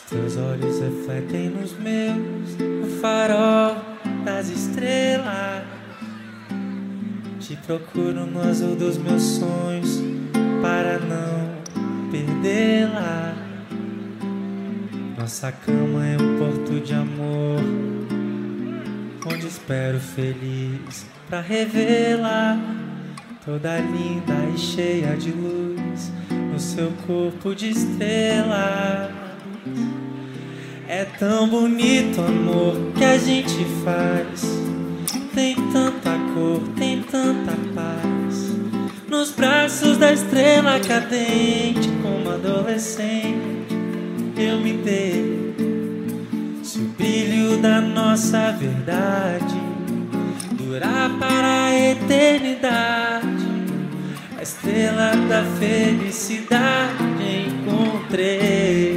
Teus olhos refletem nos meus, no farol das estrelas. Te procuro no azul dos meus sonhos para não perdê-la. Nossa cama é um porto de amor, onde espero feliz pra revê-la. Toda linda e cheia de luz no seu corpo de estrela. É tão bonito o amor que a gente faz. Tem tanta cor, tem tanta paz. Nos braços da estrela cadente, como adolescente, eu me dei. Se o brilho da nossa verdade durar para a eternidade, a estrela da felicidade encontrei.